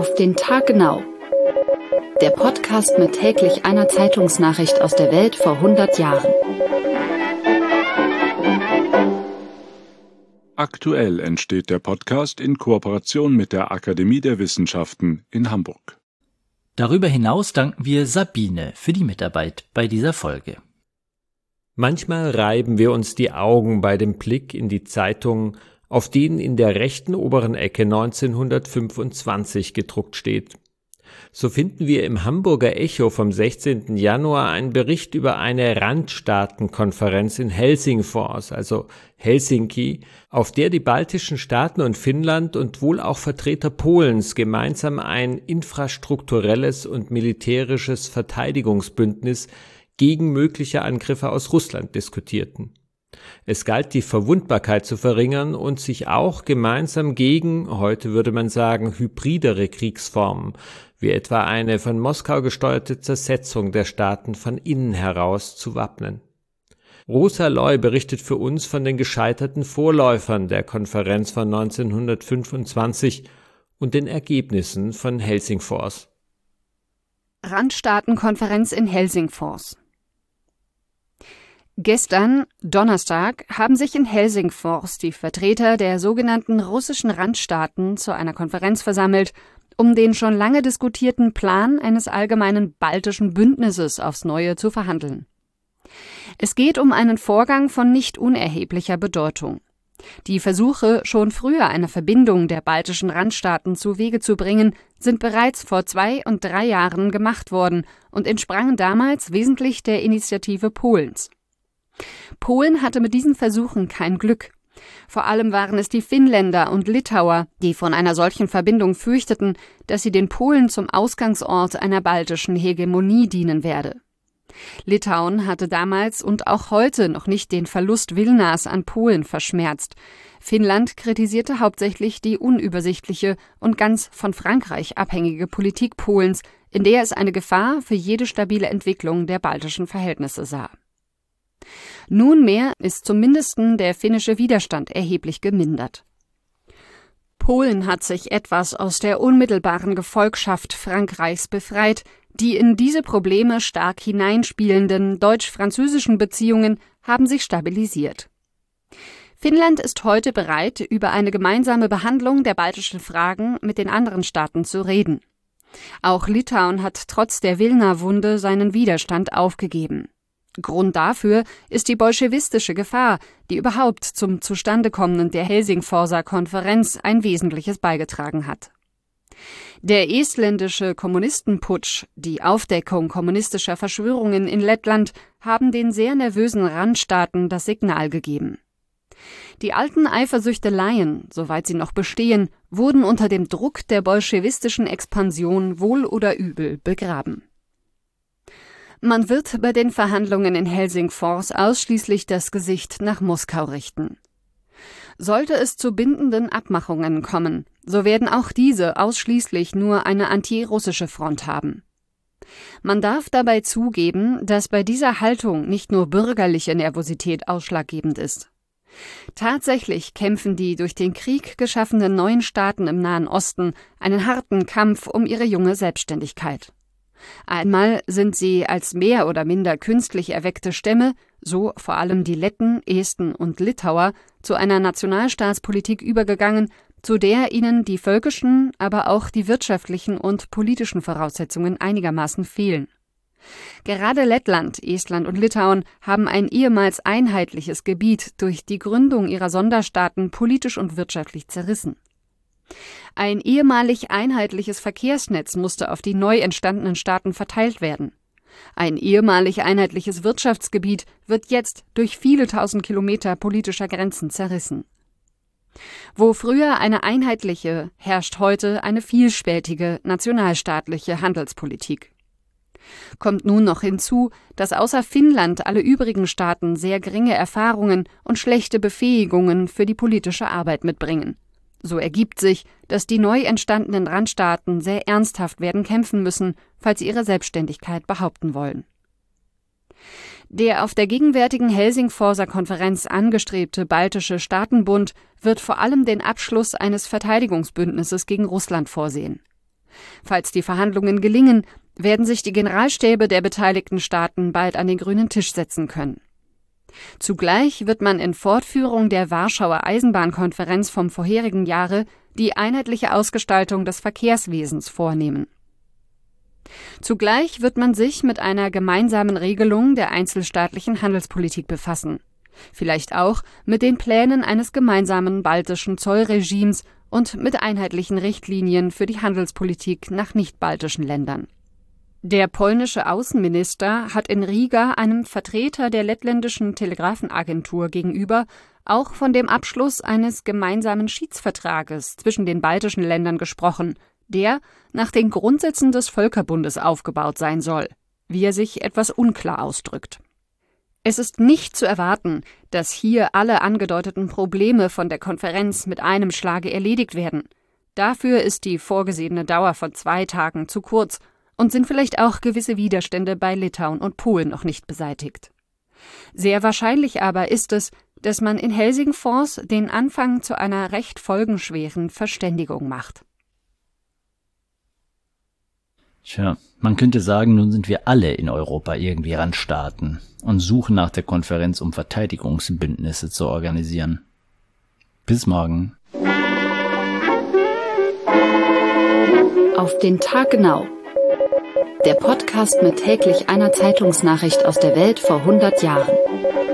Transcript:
Auf den Tag genau. Der Podcast mit täglich einer Zeitungsnachricht aus der Welt vor 100 Jahren. Aktuell entsteht der Podcast in Kooperation mit der Akademie der Wissenschaften in Hamburg. Darüber hinaus danken wir Sabine für die Mitarbeit bei dieser Folge. Manchmal reiben wir uns die Augen bei dem Blick in die Zeitungen, auf denen in der rechten oberen Ecke 1925 gedruckt steht. So finden wir im Hamburger Echo vom 16. Januar einen Bericht über eine Randstaatenkonferenz in Helsingfors, also Helsinki, auf der die baltischen Staaten und Finnland und wohl auch Vertreter Polens gemeinsam ein infrastrukturelles und militärisches Verteidigungsbündnis gegen mögliche Angriffe aus Russland diskutierten. Es galt, die Verwundbarkeit zu verringern und sich auch gemeinsam gegen, heute würde man sagen, hybridere Kriegsformen, wie etwa eine von Moskau gesteuerte Zersetzung der Staaten von innen heraus, zu wappnen. Rosa Loy berichtet für uns von den gescheiterten Vorläufern der Konferenz von 1925 und den Ergebnissen von Helsingfors. Randstaatenkonferenz in Helsingfors. Gestern, Donnerstag, haben sich in Helsingfors die Vertreter der sogenannten russischen Randstaaten zu einer Konferenz versammelt, um den schon lange diskutierten Plan eines allgemeinen baltischen Bündnisses aufs Neue zu verhandeln. Es geht um einen Vorgang von nicht unerheblicher Bedeutung. Die Versuche, schon früher eine Verbindung der baltischen Randstaaten zu Wege zu bringen, sind bereits vor 2 und 3 Jahren gemacht worden und entsprangen damals wesentlich der Initiative Polens. Polen hatte mit diesen Versuchen kein Glück. Vor allem waren es die Finnländer und Litauer, die von einer solchen Verbindung fürchteten, dass sie den Polen zum Ausgangsort einer baltischen Hegemonie dienen werde. Litauen hatte damals und auch heute noch nicht den Verlust Vilnas an Polen verschmerzt. Finnland kritisierte hauptsächlich die unübersichtliche und ganz von Frankreich abhängige Politik Polens, in der es eine Gefahr für jede stabile Entwicklung der baltischen Verhältnisse sah. Nunmehr ist zumindest der finnische Widerstand erheblich gemindert. Polen hat sich etwas aus der unmittelbaren Gefolgschaft Frankreichs befreit. Die in diese Probleme stark hineinspielenden deutsch-französischen Beziehungen haben sich stabilisiert. Finnland ist heute bereit, über eine gemeinsame Behandlung der baltischen Fragen mit den anderen Staaten zu reden. Auch Litauen hat trotz der Wilna-Wunde seinen Widerstand aufgegeben. Grund dafür ist die bolschewistische Gefahr, die überhaupt zum Zustandekommen der Helsingforser Konferenz ein Wesentliches beigetragen hat. Der estländische Kommunistenputsch, die Aufdeckung kommunistischer Verschwörungen in Lettland haben den sehr nervösen Randstaaten das Signal gegeben. Die alten Eifersüchteleien, soweit sie noch bestehen, wurden unter dem Druck der bolschewistischen Expansion wohl oder übel begraben. Man wird bei den Verhandlungen in Helsingfors ausschließlich das Gesicht nach Moskau richten. Sollte es zu bindenden Abmachungen kommen, so werden auch diese ausschließlich nur eine antirussische Front haben. Man darf dabei zugeben, dass bei dieser Haltung nicht nur bürgerliche Nervosität ausschlaggebend ist. Tatsächlich kämpfen die durch den Krieg geschaffenen neuen Staaten im Nahen Osten einen harten Kampf um ihre junge Selbstständigkeit. Einmal sind sie als mehr oder minder künstlich erweckte Stämme, so vor allem die Letten, Esten und Litauer, zu einer Nationalstaatspolitik übergegangen, zu der ihnen die völkischen, aber auch die wirtschaftlichen und politischen Voraussetzungen einigermaßen fehlen. Gerade Lettland, Estland und Litauen haben ein ehemals einheitliches Gebiet durch die Gründung ihrer Sonderstaaten politisch und wirtschaftlich zerrissen. Ein ehemalig einheitliches Verkehrsnetz musste auf die neu entstandenen Staaten verteilt werden. Ein ehemalig einheitliches Wirtschaftsgebiet wird jetzt durch viele tausend Kilometer politischer Grenzen zerrissen. Wo früher eine einheitliche, herrscht heute eine vielspältige, nationalstaatliche Handelspolitik. Kommt nun noch hinzu, dass außer Finnland alle übrigen Staaten sehr geringe Erfahrungen und schlechte Befähigungen für die politische Arbeit mitbringen. So ergibt sich, dass die neu entstandenen Randstaaten sehr ernsthaft werden kämpfen müssen, falls sie ihre Selbstständigkeit behaupten wollen. Der auf der gegenwärtigen Helsingforser Konferenz angestrebte baltische Staatenbund wird vor allem den Abschluss eines Verteidigungsbündnisses gegen Russland vorsehen. Falls die Verhandlungen gelingen, werden sich die Generalstäbe der beteiligten Staaten bald an den grünen Tisch setzen können. Zugleich wird man in Fortführung der Warschauer Eisenbahnkonferenz vom vorherigen Jahre die einheitliche Ausgestaltung des Verkehrswesens vornehmen. Zugleich wird man sich mit einer gemeinsamen Regelung der einzelstaatlichen Handelspolitik befassen. Vielleicht auch mit den Plänen eines gemeinsamen baltischen Zollregimes und mit einheitlichen Richtlinien für die Handelspolitik nach nicht-baltischen Ländern. Der polnische Außenminister hat in Riga einem Vertreter der lettländischen Telegrafenagentur gegenüber auch von dem Abschluss eines gemeinsamen Schiedsvertrages zwischen den baltischen Ländern gesprochen, der nach den Grundsätzen des Völkerbundes aufgebaut sein soll, wie er sich etwas unklar ausdrückt. Es ist nicht zu erwarten, dass hier alle angedeuteten Probleme von der Konferenz mit einem Schlage erledigt werden. Dafür ist die vorgesehene Dauer von 2 Tagen zu kurz und sind vielleicht auch gewisse Widerstände bei Litauen und Polen noch nicht beseitigt. Sehr wahrscheinlich aber ist es, dass man in Helsingfors den Anfang zu einer recht folgenschweren Verständigung macht. Tja, man könnte sagen, nun sind wir alle in Europa irgendwie Randstaaten und suchen nach der Konferenz, um Verteidigungsbündnisse zu organisieren. Bis morgen. Auf den Tag genau. Der Podcast mit täglich einer Zeitungsnachricht aus der Welt vor 100 Jahren.